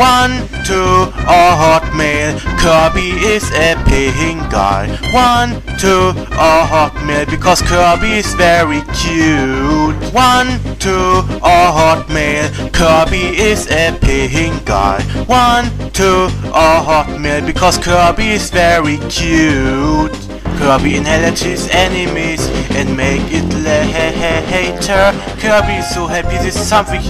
1, 2, or Hotmail. Kirby is a pink guy. 1, 2, or Hotmail, because Kirby is very cute. 1, 2, or Hotmail. Kirby is a pink guy. 1, 2, or Hotmail, because Kirby is very cute. Kirby inherits his enemies and make it later. Kirby is so happy, this is something he